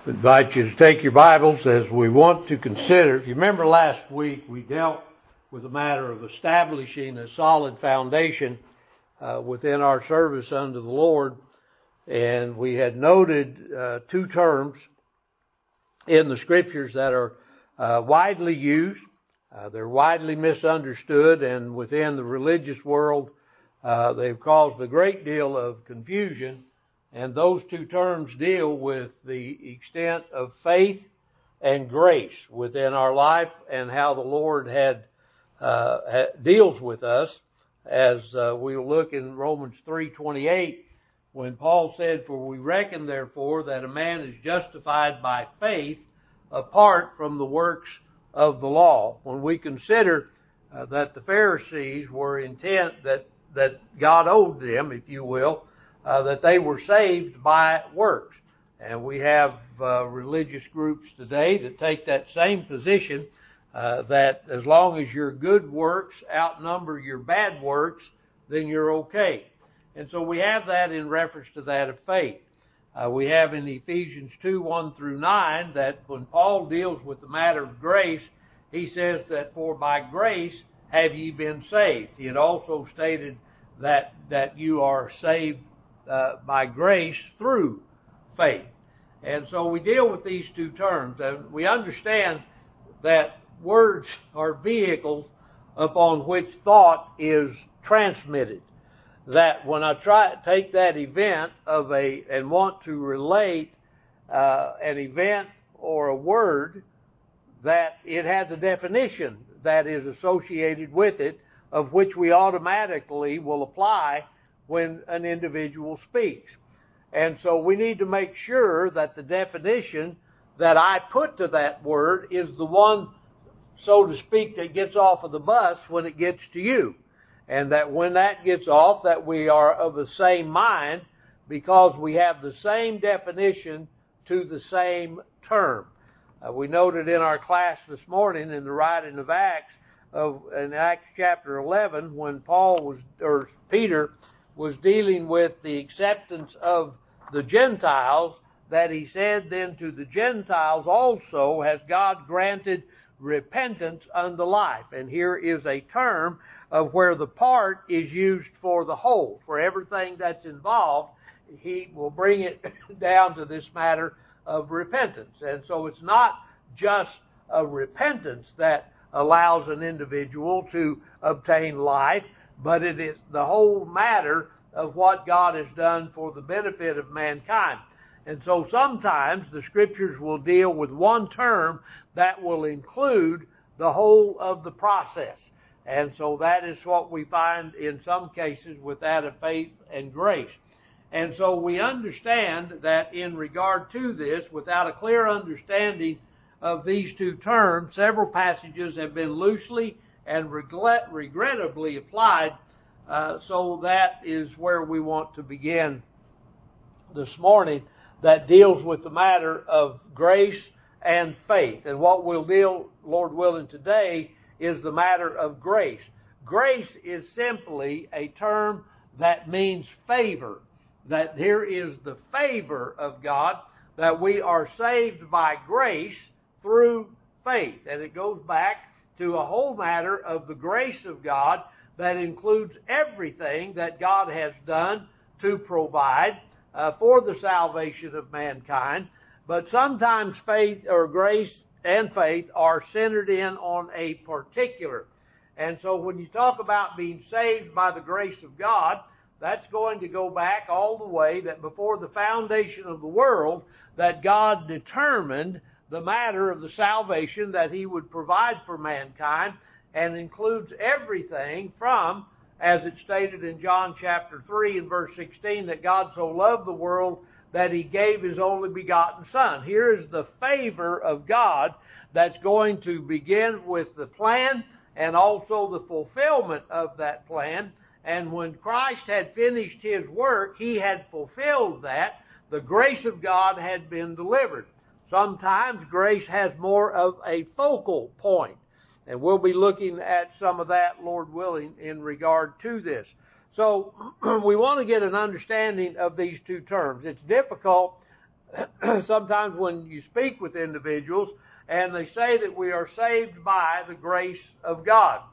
I invite you to take your Bibles as we want to consider. If you remember last week, we dealt with the matter of establishing a solid foundation within our service unto the Lord. And we had noted two terms in the Scriptures that are widely used. They're widely misunderstood, and within the religious world, they've caused a great deal of confusion. And those two terms deal with the extent of faith and grace within our life and how the Lord deals with us, as we'll look in Romans 3:28, when Paul said, "For we reckon therefore that a man is justified by faith apart from the works of the law." When we consider that the Pharisees were intent that God owed them, if you will, that they were saved by works. And we have religious groups today that take that same position, that as long as your good works outnumber your bad works, then you're okay. And so we have that in reference to that of faith. We have in Ephesians 2:1-9 that when Paul deals with the matter of grace, he says that for by grace have ye been saved. He had also stated that you are saved by grace through faith. And so we deal with these two terms, and we understand that words are vehicles upon which thought is transmitted. That when I take that event and want to relate an event or a word, that it has a definition that is associated with it, of which we automatically will apply when an individual speaks. And so we need to make sure that the definition that I put to that word is the one, so to speak, that gets off of the bus when it gets to you. And that when that gets off, that we are of the same mind, because we have the same definition to the same term. We noted in our class this morning in the writing of Acts, in Acts chapter 11, when Peter was dealing with the acceptance of the Gentiles, that he said, "Then to the Gentiles also has God granted repentance unto life." And here is a term of where the part is used for the whole, for everything that's involved. He will bring it down to this matter of repentance. And so it's not just a repentance that allows an individual to obtain life, but it is the whole matter of what God has done for the benefit of mankind. And so sometimes the Scriptures will deal with one term that will include the whole of the process. And so that is what we find in some cases with that of faith and grace. And so we understand that in regard to this, without a clear understanding of these two terms, several passages have been loosely and regrettably applied. So that is where we want to begin this morning, that deals with the matter of grace and faith. And what we'll deal, Lord willing, today is the matter of grace. Grace is simply a term that means favor. That here is the favor of God, that we are saved by grace through faith. And it goes back to a whole matter of the grace of God that includes everything that God has done to provide for the salvation of mankind. But sometimes faith or grace and faith are centered in on a particular. And so when you talk about being saved by the grace of God, that's going to go back all the way that before the foundation of the world, that God determined the matter of the salvation that He would provide for mankind, and includes everything from, as it's stated in John chapter 3 and verse 16, that God so loved the world that He gave His only begotten Son. Here is the favor of God that's going to begin with the plan and also the fulfillment of that plan. And when Christ had finished His work, He had fulfilled that. The grace of God had been delivered. Sometimes grace has more of a focal point. And we'll be looking at some of that, Lord willing, in regard to this. So we want to get an understanding of these two terms. It's difficult sometimes when you speak with individuals and they say that we are saved by the grace of God.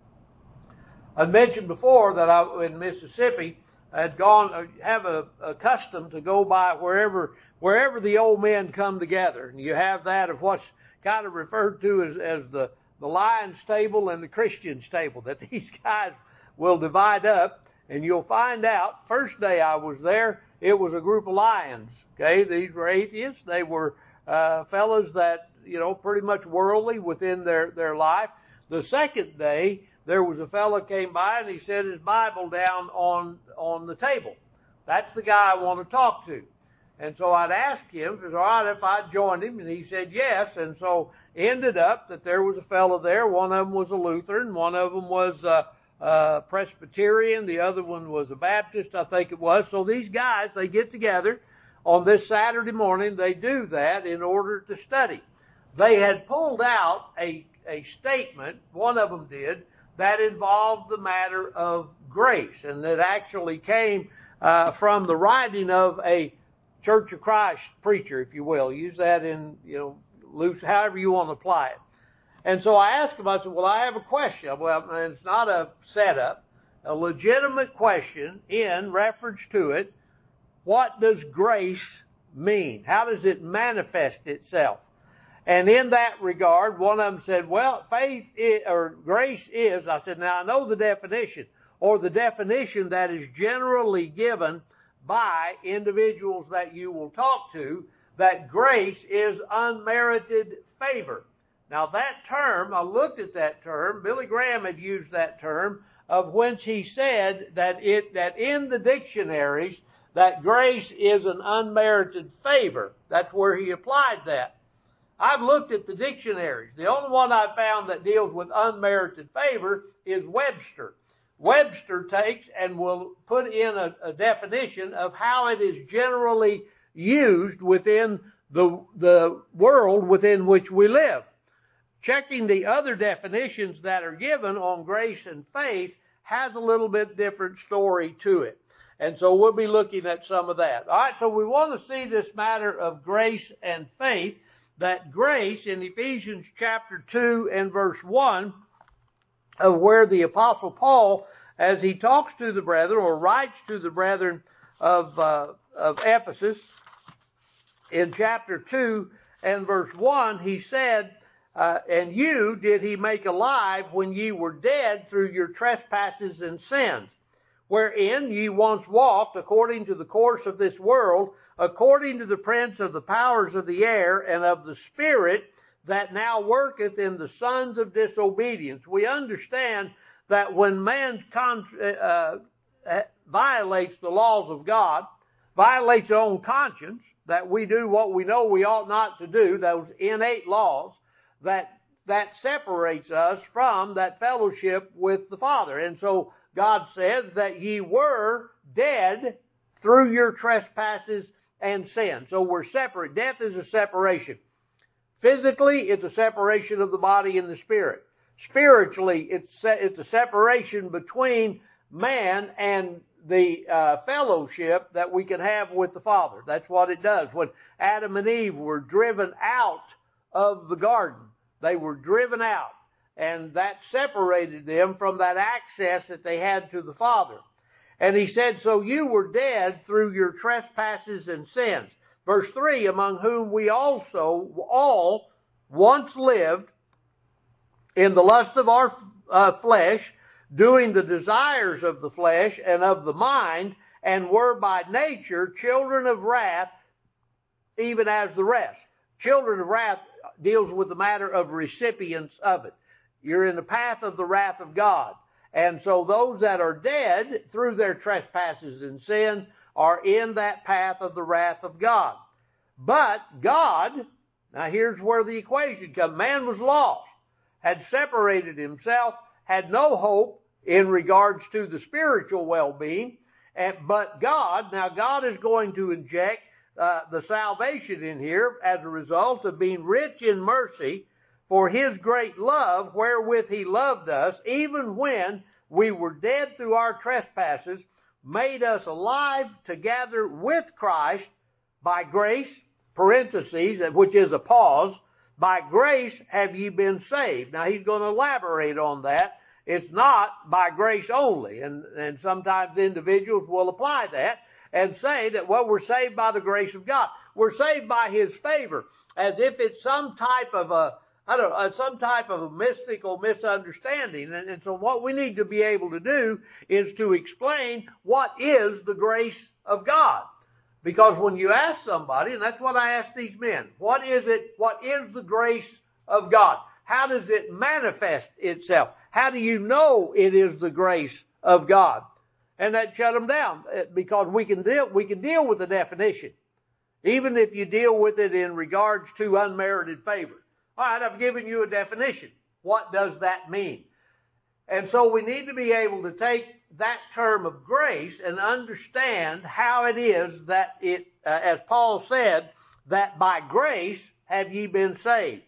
I mentioned before that I, in Mississippi, had have a custom to go by wherever the old men come together. And you have that of what's kind of referred to as the Lions table and the Christians table, that these guys will divide up, and you'll find out, first day I was there, it was a group of lions. Okay, these were atheists. They were fellows that, pretty much worldly within their life. The second day, there was a fellow came by and he set his Bible down on the table. That's the guy I want to talk to. And so I'd asked him if it was all right if I joined him, and he said yes. And so ended up that there was a fellow there. One of them was a Lutheran. One of them was a Presbyterian. The other one was a Baptist, I think it was. So these guys, they get together on this Saturday morning. They do that in order to study. They had pulled out a statement, one of them did, that involved the matter of grace, and that actually came from the writing of a Church of Christ preacher, if you will. Use that in, loose, however you want to apply it. And so I asked him, I said, well, I have a question. Well, it's not a setup, a legitimate question in reference to it. What does grace mean? How does it manifest itself? And in that regard, one of them said, well, grace is, I said, now I know the definition, or the definition that is generally given by individuals that you will talk to, that grace is unmerited favor. Now that term, I looked at that term, Billy Graham had used that term, of whence he said that in the dictionaries, that grace is an unmerited favor. That's where he applied that. I've looked at the dictionaries. The only one I found that deals with unmerited favor is Webster. Webster takes and will put in a definition of how it is generally used within the world within which we live. Checking the other definitions that are given on grace and faith has a little bit different story to it. And so we'll be looking at some of that. All right, so we want to see this matter of grace and faith, that grace in Ephesians chapter 2 and verse 1, of where the Apostle Paul, as he talks to the brethren or writes to the brethren of Ephesus, in chapter 2 and verse 1, he said, and you did he make alive when ye were dead through your trespasses and sins, wherein ye once walked according to the course of this world, according to the prince of the powers of the air, and of the spirit that now worketh in the sons of disobedience. We understand that when man violates the laws of God, violates their own conscience, that we do what we know we ought not to do, those innate laws, that separates us from that fellowship with the Father. And so God says that ye were dead through your trespasses and sin. So we're separate. Death is a separation. Physically, it's a separation of the body and the spirit. Spiritually, it's a separation between man and the fellowship that we can have with the Father. That's what it does. When Adam and Eve were driven out of the garden, they were driven out, and that separated them from that access that they had to the Father. And he said, so you were dead through your trespasses and sins. Verse 3, among whom we also all once lived in the lust of our flesh, doing the desires of the flesh and of the mind, and were by nature children of wrath, even as the rest. Children of wrath deals with the matter of recipients of it. You're in the path of the wrath of God. And so those that are dead through their trespasses and sins are in that path of the wrath of God. But God, now here's where the equation comes. Man was lost, had separated himself, had no hope in regards to the spiritual well-being. But God, now God is going to inject the salvation in here as a result of being rich in mercy, for His great love wherewith He loved us, even when we were dead through our trespasses, made us alive together with Christ. By grace parentheses, which is a pause, by grace have ye been saved. Now he's going to elaborate on that. It's not by grace only. And sometimes individuals will apply that and say that, well, we're saved by the grace of God. We're saved by His favor, as if it's some type of a mystical misunderstanding. And so what we need to be able to do is to explain what is the grace of God. Because when you ask somebody, and that's what I ask these men, what is the grace of God? How does it manifest itself? How do you know it is the grace of God? And that shut them down, because we can deal with the definition, even if you deal with it in regards to unmerited favor. All right, I've given you a definition. What does that mean? And so we need to be able to take that term of grace and understand how it is that it, as Paul said, that by grace have ye been saved,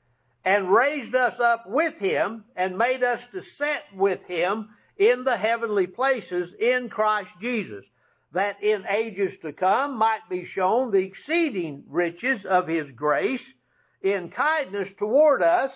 and raised us up with Him, and made us to sit with Him in the heavenly places in Christ Jesus, that in ages to come might be shown the exceeding riches of His grace in kindness toward us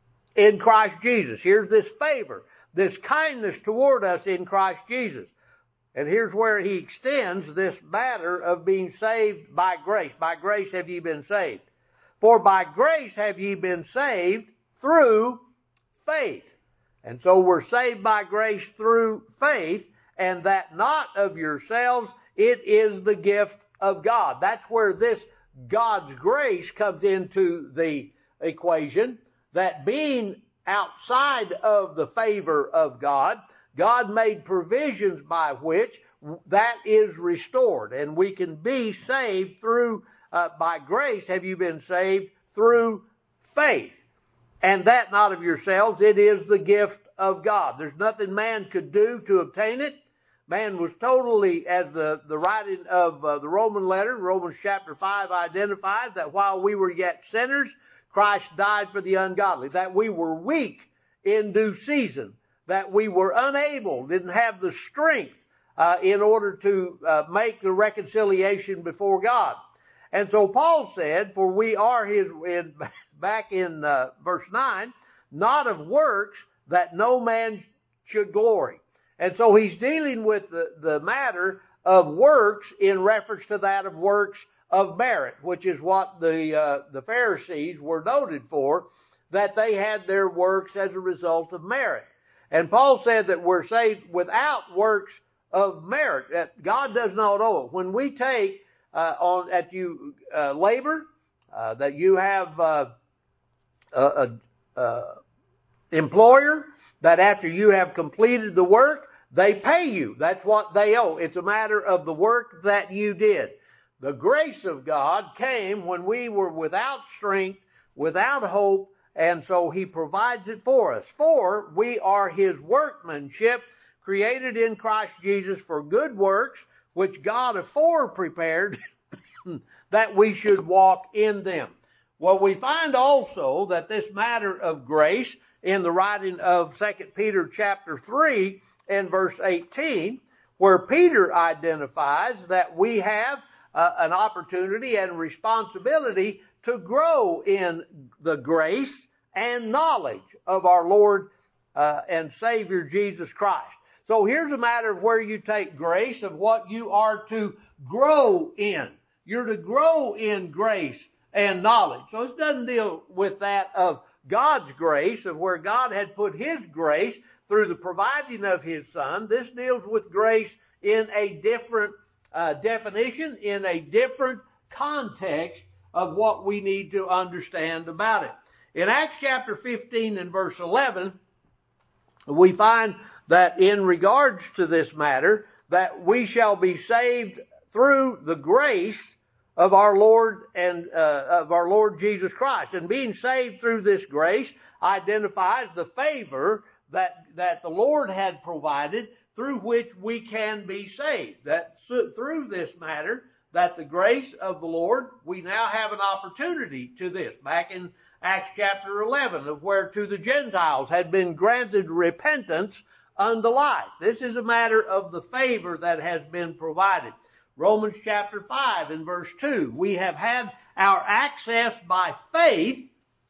in Christ Jesus. Here's this favor, this kindness toward us in Christ Jesus. And here's where he extends this matter of being saved by grace. By grace have ye been saved. For by grace have ye been saved through faith. And so we're saved by grace through faith, and that not of yourselves, it is the gift of God. That's where this God's grace comes into the equation, that being outside of the favor of God, God made provisions by which that is restored. And we can be saved through, by grace have you been saved through faith. And that not of yourselves, it is the gift of God. There's nothing man could do to obtain it. Man was totally, as the writing of the Roman letter, Romans chapter 5 identifies, that while we were yet sinners, Christ died for the ungodly. That we were weak in due season. That we were unable, didn't have the strength in order to make the reconciliation before God. And so Paul said, for we are His, back in verse 9, not of works, that no man should glory. And so he's dealing with the matter of works in reference to that of works of merit, which is what the Pharisees were noted for, that they had their works as a result of merit. And Paul said that we're saved without works of merit, that God does not owe it. When we take labor, that you have employer, that after you have completed the work, they pay you. That's what they owe. It's a matter of the work that you did. The grace of God came when we were without strength, without hope, and so He provides it for us. For we are His workmanship, created in Christ Jesus for good works, which God afore prepared that we should walk in them. Well, we find also that this matter of grace in the writing of 2 Peter chapter 3 and verse 18, where Peter identifies that we have an opportunity and responsibility to grow in the grace and knowledge of our Lord and Savior Jesus Christ. So here's a matter of where you take grace, of what you are to grow in. You're to grow in grace and knowledge. So it doesn't deal with that of God's grace, of where God had put His grace through the providing of His Son. This deals with grace in a different definition, in a different context of what we need to understand about it. In Acts chapter 15 and verse 11, we find that in regards to this matter, that we shall be saved through the grace of our Lord and of our Lord Jesus Christ. And being saved through this grace identifies the favor that the Lord had provided through which we can be saved. That through this matter, that the grace of the Lord, we now have an opportunity to this. Back in Acts chapter 11, of where to the Gentiles had been granted repentance unto life. This is a matter of the favor that has been provided. Romans chapter 5 and verse 2. We have had our access by faith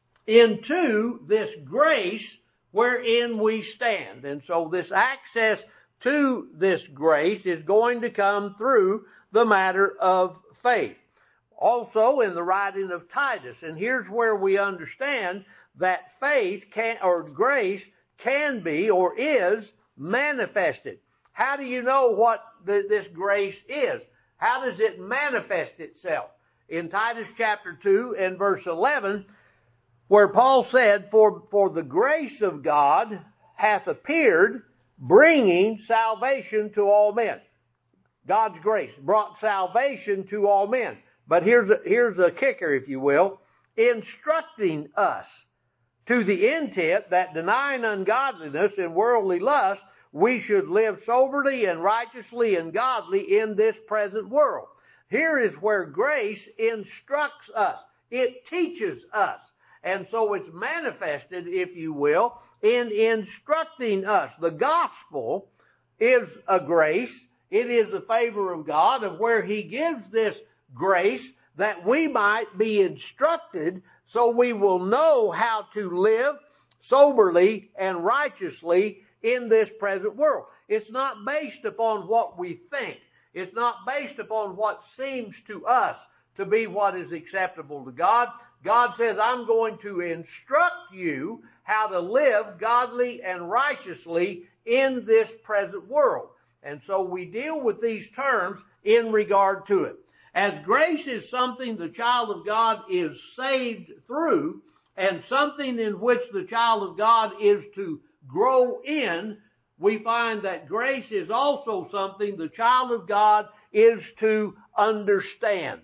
into this grace wherein we stand. And so this access to this grace is going to come through the matter of faith. Also in the writing of Titus. And here's where we understand that faith or grace can be or is manifested. How do you know what this grace is? How does it manifest itself? In Titus chapter 2 and verse 11, where Paul said, For the grace of God hath appeared, bringing salvation to all men. God's grace brought salvation to all men. But here's a kicker, if you will, instructing us to the intent that denying ungodliness and worldly lust, we should live soberly and righteously and godly in this present world. Here is where grace instructs us. It teaches us. And so it's manifested, if you will, in instructing us. The gospel is a grace. It is the favor of God of where He gives this grace that we might be instructed so we will know how to live soberly and righteously in this present world. It's not based upon what we think. It's not based upon what seems to us to be what is acceptable to God. God says, I'm going to instruct you how to live godly and righteously in this present world. And so we deal with these terms in regard to it. As grace is something the child of God is saved through, and something in which the child of God is to grow in, we find that grace is also something the child of God is to understand.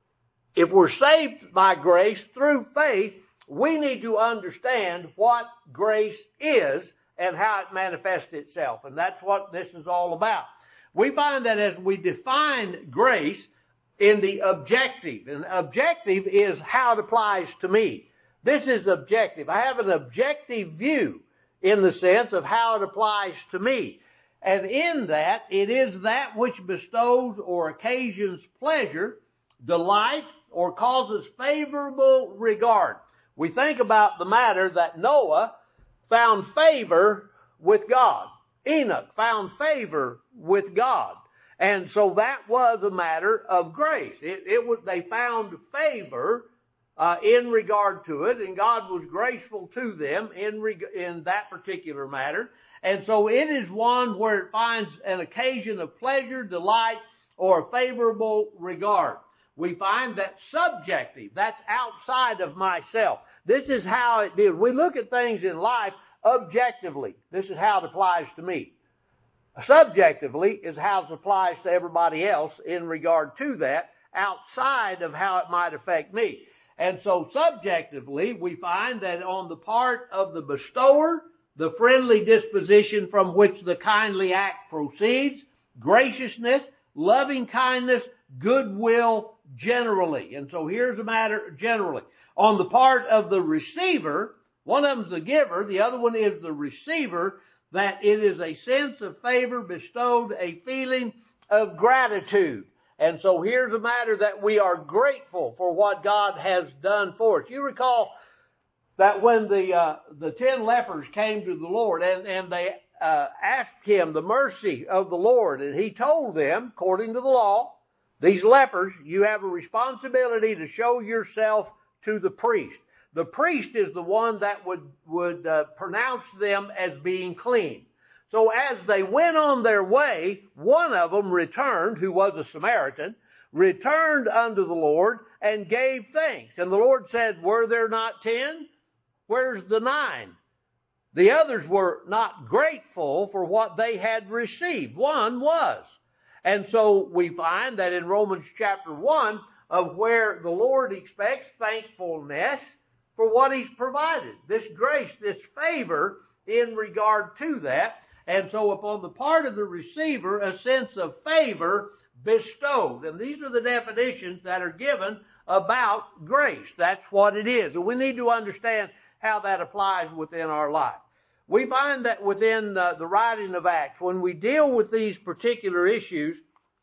If we're saved by grace through faith, we need to understand what grace is and how it manifests itself. And that's what this is all about. We find that as we define grace in the objective, and objective is how it applies to me. This is objective. I have an objective view in the sense of how it applies to me. And in that, it is that which bestows or occasions pleasure, delight, or causes favorable regard. We think about the matter that Noah found favor with God. Enoch found favor with God. And so that was a matter of grace. They found favor in regard to it, and God was graceful to them in that particular matter. And so it is one where it finds an occasion of pleasure, delight, or favorable regard. We find that subjective, that's outside of myself. This is how it is. We look at things in life objectively. This is how it applies to me. Subjectively is how it applies to everybody else in regard to that, outside of how it might affect me. And so subjectively, we find that on the part of the bestower, the friendly disposition from which the kindly act proceeds, graciousness, loving kindness, goodwill generally. And so here's the matter generally. On the part of the receiver, one of them's the giver, the other one is the receiver, that it is a sense of favor bestowed, a feeling of gratitude. And so here's a matter that we are grateful for what God has done for us. You recall that when the 10 lepers came to the Lord and they asked Him the mercy of the Lord, and He told them, according to the law, these lepers, you have a responsibility to show yourself to the priest. The priest is the one that would pronounce them as being clean. So as they went on their way, one of them returned, who was a Samaritan, returned unto the Lord and gave thanks. And the Lord said, were there not 10? Where's the 9? The others were not grateful for what they had received. One was. And so we find that in Romans chapter 1, of where the Lord expects thankfulness for what He's provided. This grace, this favor in regard to that. And so upon the part of the receiver, a sense of favor bestowed. And these are the definitions that are given about grace. That's what it is. And we need to understand how that applies within our life. We find that within the writing of Acts, when we deal with these particular issues,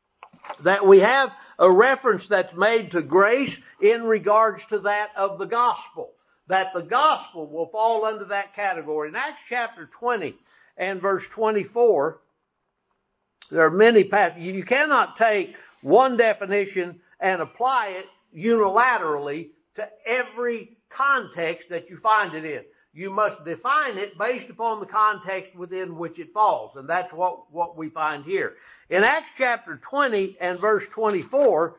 that we have a reference that's made to grace in regards to that of the gospel. That the gospel will fall under that category. In Acts chapter 20 and verse 24, there are many passages. You cannot take one definition and apply it unilaterally to every context that you find it in. You must define it based upon the context within which it falls. And that's what we find here. In Acts chapter 20 and verse 24,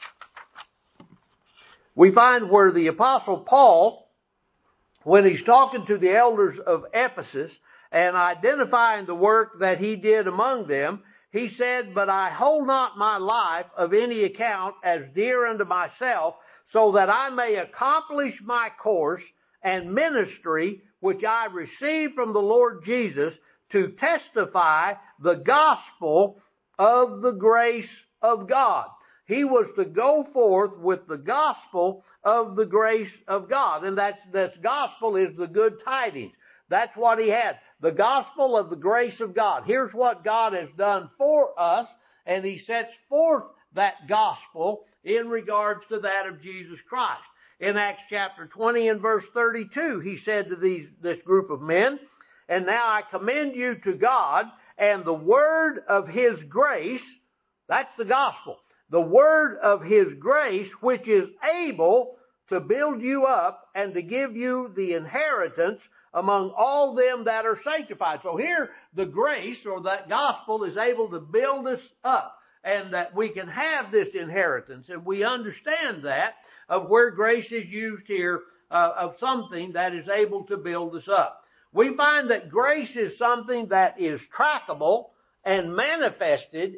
we find where the Apostle Paul, when he's talking to the elders of Ephesus and identifying the work that he did among them, he said, "But I hold not my life of any account as dear unto myself, so that I may accomplish my course and ministry which I received from the Lord Jesus, to testify the gospel of the grace of God." He was to go forth with the gospel of the grace of God. And this gospel is the good tidings. That's what he had. The gospel of the grace of God. Here's what God has done for us, and he sets forth that gospel in regards to that of Jesus Christ. In Acts chapter 20 and verse 32, he said to this group of men, "And now I commend you to God and the word of his grace," that's the gospel, "the word of his grace, which is able to build you up and to give you the inheritance among all them that are sanctified." So here, the grace or that gospel is able to build us up, and that we can have this inheritance. And we understand that of where grace is used here of something that is able to build us up. We find that grace is something that is trackable and manifested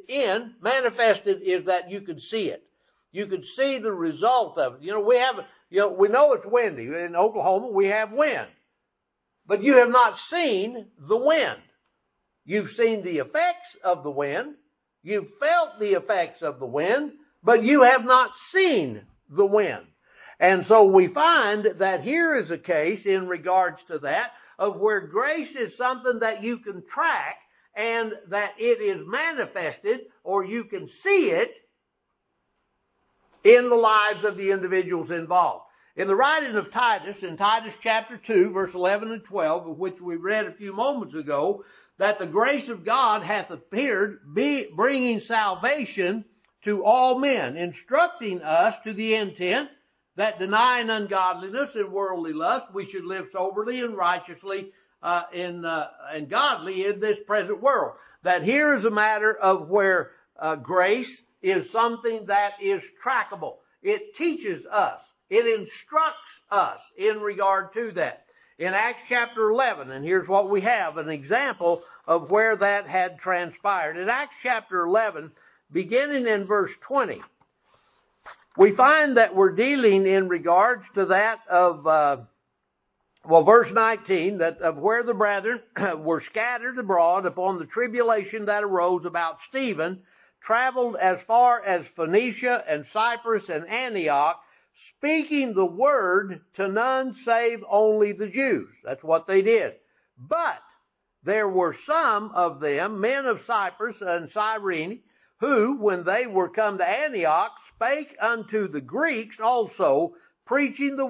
is that you can see it. You can see the result of it. We know it's windy. In Oklahoma, we have wind. But you have not seen the wind. You've seen the effects of the wind. You've felt the effects of the wind, but you have not seen the wind. And so we find that here is a case in regards to that of where grace is something that you can track and that it is manifested, or you can see it in the lives of the individuals involved. In the writing of Titus, in Titus chapter 2, verse 11 and 12, of which we read a few moments ago, that the grace of God hath appeared, bringing salvation to all men, instructing us to the intent that denying ungodliness and worldly lust, we should live soberly and righteously and godly in this present world. That here is a matter of where grace is something that is trackable. It teaches us. It instructs us in regard to that. In Acts chapter 11, and here's what we have, an example of where that had transpired. In Acts chapter 11, beginning in verse 20, we find that we're dealing in regards to that of, verse 19, that of where the brethren were scattered abroad upon the tribulation that arose about Stephen, traveled as far as Phoenicia and Cyprus and Antioch, speaking the word to none save only the Jews. That's what they did. But there were some of them, men of Cyprus and Cyrene, who, when they were come to Antioch, spake unto the Greeks also, preaching the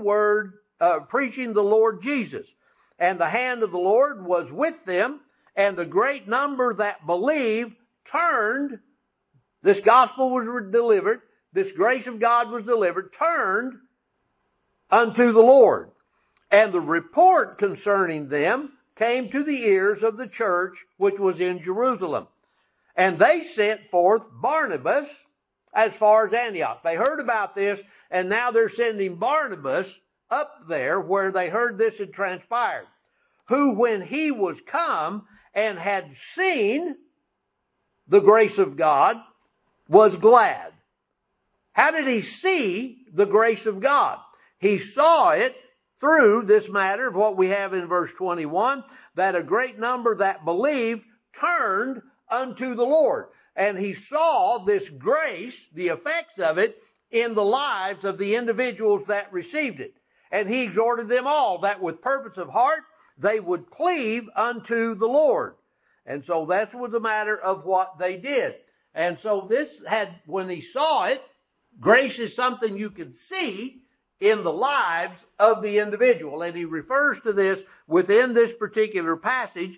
Lord Jesus. And the hand of the Lord was with them, and the great number that believed turned. This gospel was delivered. This grace of God was delivered, turned unto the Lord. And the report concerning them came to the ears of the church which was in Jerusalem. And they sent forth Barnabas as far as Antioch. They heard about this, and now they're sending Barnabas up there where they heard this had transpired. Who, when he was come and had seen the grace of God, was glad. How did he see the grace of God? He saw it through this matter of what we have in verse 21, that a great number that believed turned unto the Lord. And he saw this grace, the effects of it, in the lives of the individuals that received it. And he exhorted them all that with purpose of heart they would cleave unto the Lord. And so that was a matter of what they did. And so when he saw it, grace is something you can see in the lives of the individual. And he refers to this within this particular passage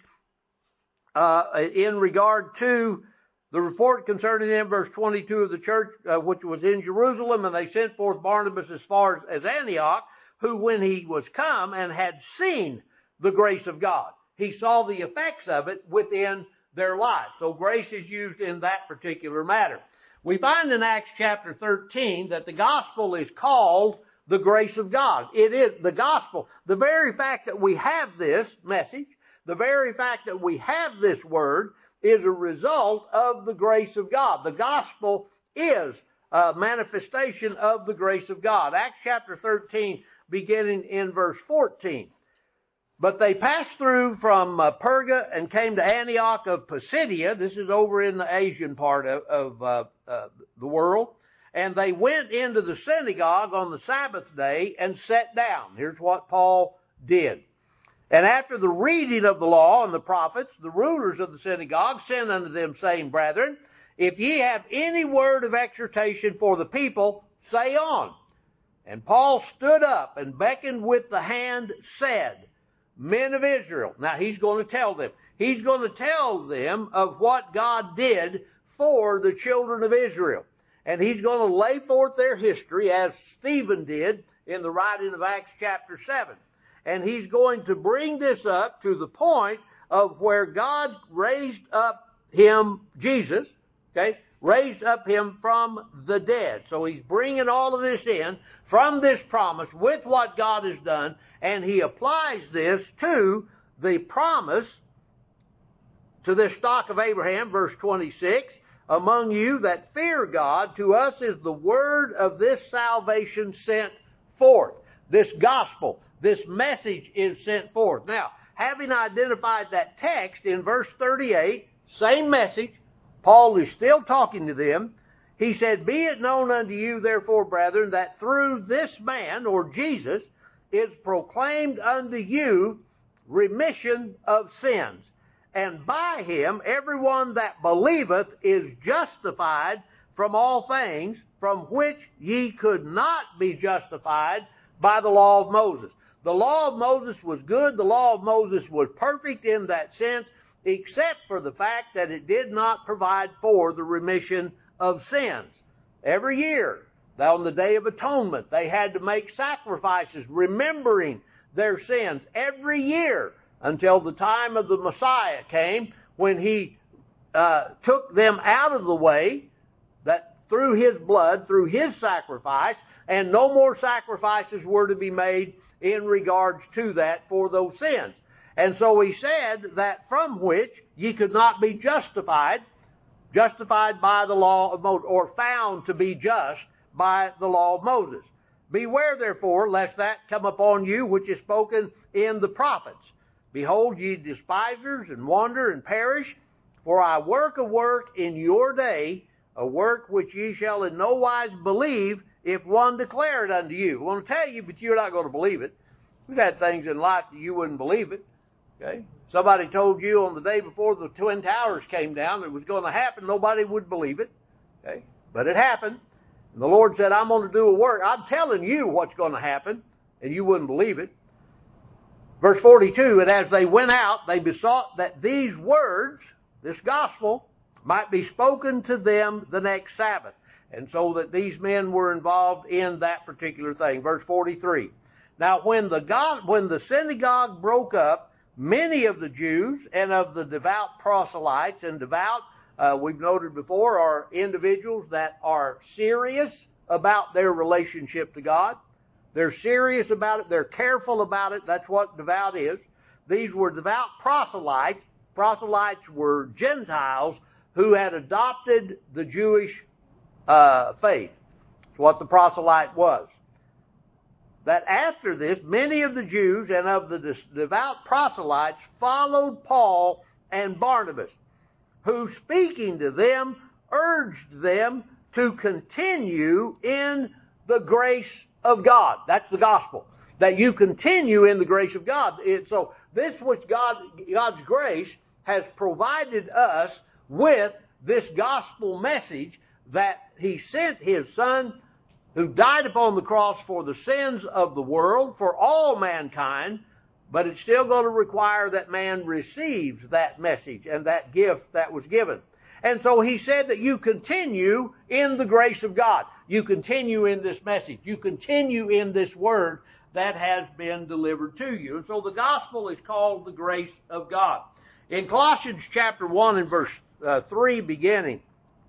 in regard to the report concerning them, verse 22 of the church, which was in Jerusalem, and they sent forth Barnabas as far as Antioch, who when he was come and had seen the grace of God, he saw the effects of it within their lives. So grace is used in that particular matter. We find in Acts chapter 13 that the gospel is called the grace of God. It is the gospel. The very fact that we have this message, the very fact that we have this word, is a result of the grace of God. The gospel is a manifestation of the grace of God. Acts chapter 13, beginning in verse 14. But they passed through from Perga and came to Antioch of Pisidia. This is over in the Asian part of the world. And they went into the synagogue on the Sabbath day and sat down. Here's what Paul did. And after the reading of the law and the prophets, the rulers of the synagogue sent unto them, saying, Brethren, if ye have any word of exhortation for the people, say on. And Paul stood up and beckoned with the hand, said, Men of Israel. Now he's going to tell them. He's going to tell them of what God did for the children of Israel. And he's going to lay forth their history as Stephen did in the writing of Acts chapter 7. And he's going to bring this up to the point of where God raised up him, Jesus, raised up him from the dead. So he's bringing all of this in from this promise with what God has done, and he applies this to the promise to this stock of Abraham, verse 26, among you that fear God, to us is the word of this salvation sent forth. This gospel, this message is sent forth. Now, having identified that text in verse 38, same message, Paul is still talking to them. He said, Be it known unto you, therefore, brethren, that through this man, or Jesus, is proclaimed unto you remission of sins. And by him everyone that believeth is justified from all things from which ye could not be justified by the law of Moses. The law of Moses was good. The law of Moses was perfect in that sense, except for the fact that it did not provide for the remission of sins. Every year, on the Day of Atonement, they had to make sacrifices remembering their sins every year until the time of the Messiah came, when he took them out of the way, that through his blood, through his sacrifice, and no more sacrifices were to be made in regards to that for those sins. And so he said that from which ye could not be justified by the law of Moses, or found to be just by the law of Moses. Beware therefore, lest that come upon you which is spoken in the prophets. Behold, ye despisers, and wander, and perish, for I work a work in your day, a work which ye shall in no wise believe, if one declare it unto you. I want to tell you, but you're not going to believe it. We've had things in life that you wouldn't believe it. Okay? Somebody told you on the day before the Twin Towers came down it was going to happen, nobody would believe it. Okay? But it happened. And the Lord said, I'm going to do a work. I'm telling you what's going to happen, and you wouldn't believe it. Verse 42, and as they went out, they besought that these words, this gospel, might be spoken to them the next Sabbath. And so that these men were involved in that particular thing. Verse 43. Now when the synagogue broke up, many of the Jews and of the devout proselytes, and devout, we've noted before, are individuals that are serious about their relationship to God. They're serious about it. They're careful about it. That's what devout is. These were devout proselytes. Proselytes were Gentiles who had adopted the Jewish faith. That's what the proselyte was. That after this, many of the Jews and of the devout proselytes followed Paul and Barnabas, who, speaking to them, urged them to continue in the grace of God. That's the gospel. That you continue in the grace of God. So this which God's grace has provided us with this gospel message that He sent His Son who died upon the cross for the sins of the world, for all mankind, but it's still going to require that man receives that message and that gift that was given. And so He said that you continue in the grace of God. You continue in this message. You continue in this word that has been delivered to you. And so the gospel is called the grace of God. In Colossians chapter 1 and verse 3 beginning,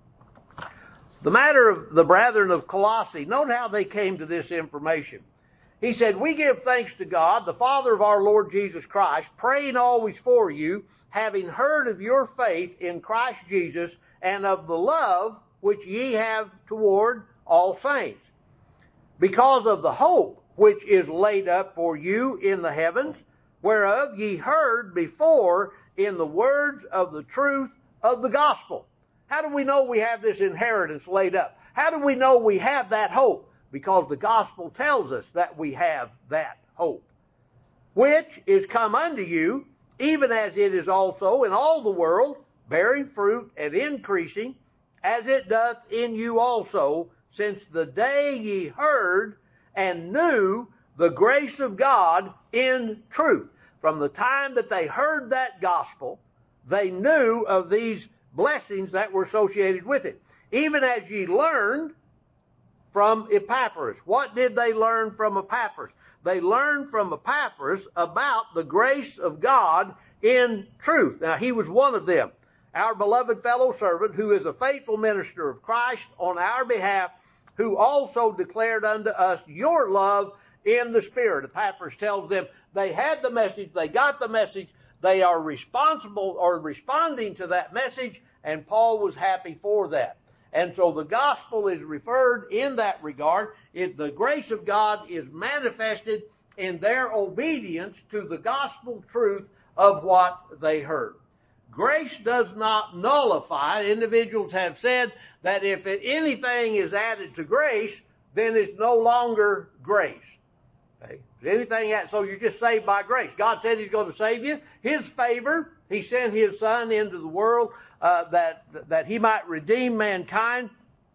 the matter of the brethren of Colossae, note how they came to this information. He said, we give thanks to God, the Father of our Lord Jesus Christ, praying always for you, having heard of your faith in Christ Jesus and of the love which ye have toward all saints, because of the hope which is laid up for you in the heavens, whereof ye heard before in the words of the truth of the gospel. How do we know we have this inheritance laid up? How do we know we have that hope? Because the gospel tells us that we have that hope, which is come unto you, even as it is also in all the world, bearing fruit and increasing, as it doth in you also, since the day ye heard and knew the grace of God in truth. From the time that they heard that gospel, they knew of these blessings that were associated with it. Even as ye learned from Epaphras. What did they learn from Epaphras? They learned from Epaphras about the grace of God in truth. Now, he was one of them. Our beloved fellow servant, who is a faithful minister of Christ on our behalf, who also declared unto us your love in the Spirit. Epaphras tells them they had the message, they got the message, they are responsible or responding to that message, and Paul was happy for that. And so the gospel is referred in that regard. The grace of God is manifested in their obedience to the gospel truth of what they heard. Grace does not nullify. Individuals have said that if anything is added to grace, then it's no longer grace. Okay? Anything, so you're just saved by grace. God said He's going to save you. His favor, He sent His Son into the world that He might redeem mankind,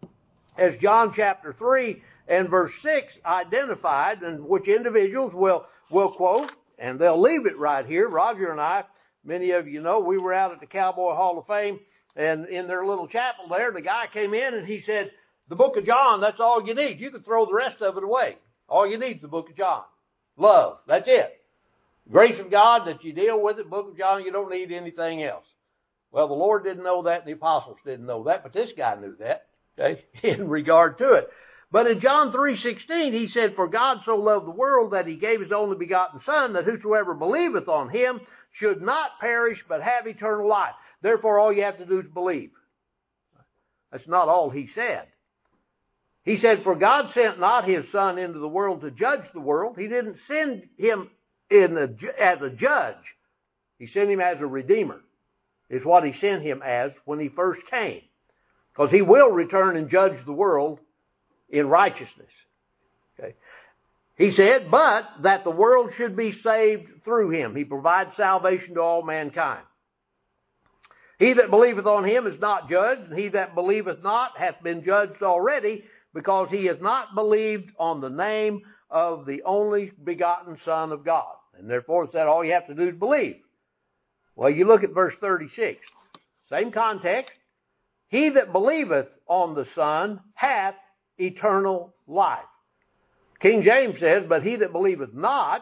as John chapter 3 and verse 6 identified, and which individuals will quote, and they'll leave it right here. Roger and I, many of you know, we were out at the Cowboy Hall of Fame, and in their little chapel there, the guy came in and he said, the book of John, that's all you need. You can throw the rest of it away. All you need is the book of John. Love, that's it. Grace of God, that you deal with it, book of John, you don't need anything else. Well, the Lord didn't know that, and the apostles didn't know that, but this guy knew that, okay, in regard to it. But in John 3:16, He said, for God so loved the world that He gave His only begotten Son, that whosoever believeth on Him should not perish, but have eternal life. Therefore, all you have to do is believe. That's not all He said. He said, for God sent not His Son into the world to judge the world. He didn't send Him as a judge. He sent Him as a redeemer, is what He sent Him as when He first came. Because He will return and judge the world in righteousness. Okay. He said, but that the world should be saved through Him. He provides salvation to all mankind. He that believeth on Him is not judged, and he that believeth not hath been judged already, because he has not believed on the name of the only begotten Son of God. And therefore it said all you have to do is believe. Well, you look at verse 36. Same context. He that believeth on the Son hath eternal life. King James says, but he that believeth not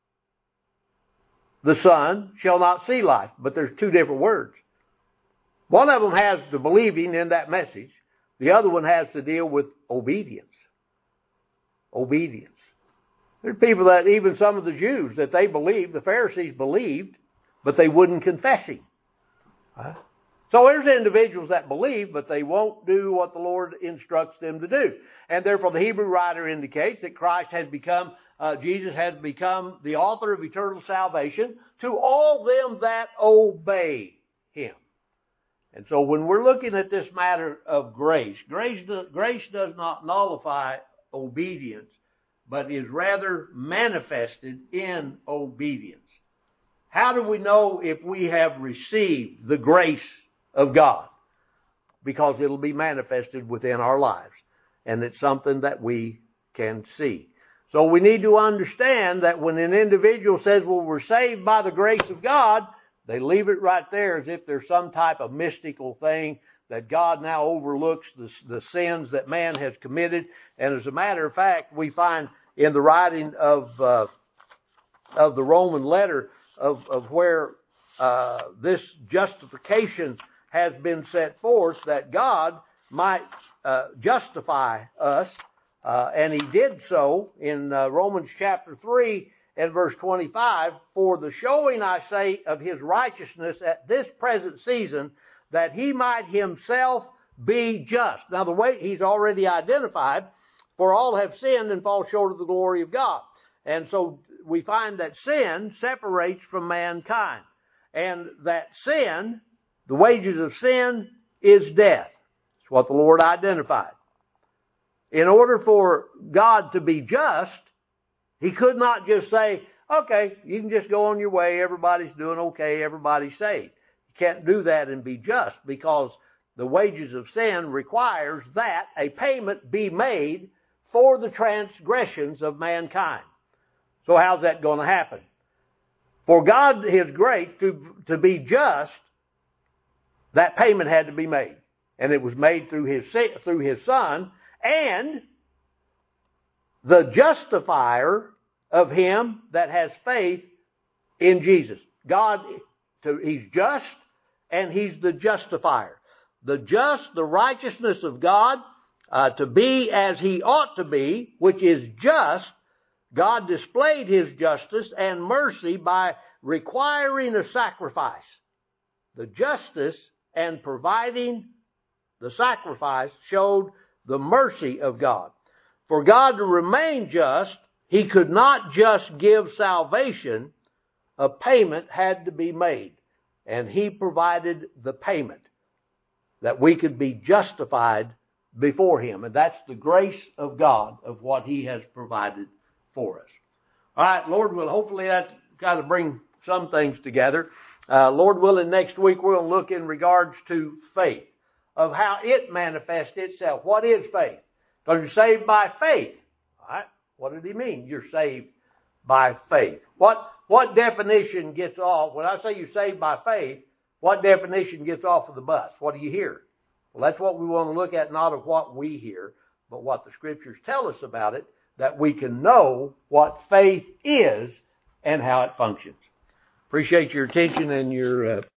the Son shall not see life. But there's two different words. One of them has the believing in that message. The other one has to deal with obedience. Obedience. There's people that, even some of the Jews, that they believed, the Pharisees believed, but they wouldn't confess Him. So there's individuals that believe, but they won't do what the Lord instructs them to do. And therefore the Hebrew writer indicates that Christ has become, Jesus has become the author of eternal salvation to all them that obey Him. And so when we're looking at this matter of grace does not nullify obedience, but is rather manifested in obedience. How do we know if we have received the grace of God? because it'll be manifested within our lives. And it's something that we can see. So we need to understand that when an individual says, well, we're saved by the grace of God, they leave it right there as if there's some type of mystical thing that God now overlooks the sins that man has committed. And as a matter of fact, we find in the writing of the Roman letter of where this justification has been set forth, that God might justify us, and He did so in Romans chapter 3 and verse 25, for the showing, I say, of His righteousness at this present season, that He might Himself be just. Now the way He's already identified, for all have sinned and fall short of the glory of God. And so we find that sin separates from mankind. And that sin, the wages of sin, is death. It's what the Lord identified. In order for God to be just, He could not just say, okay, you can just go on your way, everybody's doing okay, everybody's saved. You can't do that and be just, because the wages of sin requires that a payment be made for the transgressions of mankind. So how's that going to happen? For God, His grace, to be just, that payment had to be made. And it was made through His Son, and the justifier of him that has faith in Jesus. God, He's just, and He's the justifier. The just, the righteousness of God, to be as He ought to be, which is just. God displayed His justice and mercy by requiring a sacrifice. The justice and providing the sacrifice showed the mercy of God. For God to remain just, He could not just give salvation. A payment had to be made. And He provided the payment that we could be justified before Him. And that's the grace of God, of what He has provided for us. All right, Lord will, hopefully that kind of bring some things together. Lord willing, next week we'll look in regards to faith, of how it manifests itself. What is faith? Because you're saved by faith. All right, what did He mean? You're saved by faith. What definition gets off? When I say you're saved by faith, what definition gets off of the bus? What do you hear? Well, that's what we want to look at, not of what we hear, but what the Scriptures tell us about it, that we can know what faith is and how it functions. Appreciate your attention and your